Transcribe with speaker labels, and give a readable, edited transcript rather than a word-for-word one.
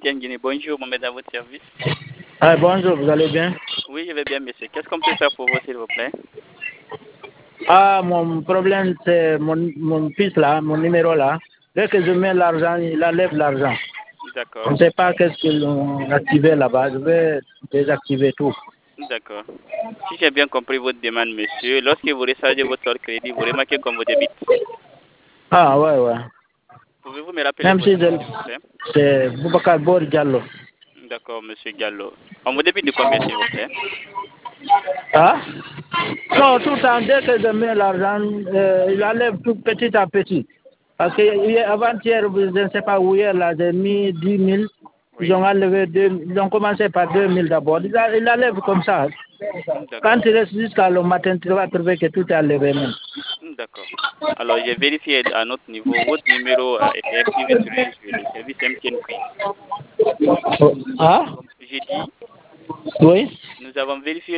Speaker 1: MTN Guinée. Bonjour, Mohamed, à votre service.
Speaker 2: Ah, bonjour, vous allez bien?
Speaker 1: Oui, je vais bien, monsieur. Qu'est-ce qu'on peut faire pour vous, s'il vous plaît?
Speaker 2: Ah, mon problème, c'est mon fils là, mon numéro là. Dès que je mets l'argent, il enlève l'argent. Je
Speaker 1: D'accord.
Speaker 2: ne sais pas qu'est-ce qu'ils ont activé là-bas. Je vais désactiver tout.
Speaker 1: D'accord. Si j'ai bien compris votre demande, monsieur, lorsque vous rechargez votre carte crédit, vous remarquez qu'on vous débite.
Speaker 2: Ah, ouais, ouais.
Speaker 1: Pouvez-vous me rappeler
Speaker 2: Même
Speaker 1: votre
Speaker 2: si
Speaker 1: nom, s'il vous plaît?
Speaker 2: c'est Boubacar Bor Diallo.
Speaker 1: D'accord, monsieur Gallo. On vous débite de combien, s'il vous plaît?
Speaker 2: Ah? Non, tout le temps, dès que je mets l'argent, il enlève tout petit à petit. Parce que avant-hier, je ne sais pas où hier, là, j'ai mis 10 000. Ils
Speaker 1: Oui.
Speaker 2: ont enlevé ils ont commencé par 2 000 d'abord. Ils enlèvent comme ça. Quand
Speaker 1: D'accord.
Speaker 2: tu restes jusqu'à le matin, tu vas trouver que tout est enlevé même.
Speaker 1: D'accord. Alors, j'ai vérifié à notre niveau. Votre numéro était activé sur le service MTN Quick.
Speaker 2: Ah?
Speaker 1: J'ai dit,
Speaker 2: Oui?
Speaker 1: nous avons vérifié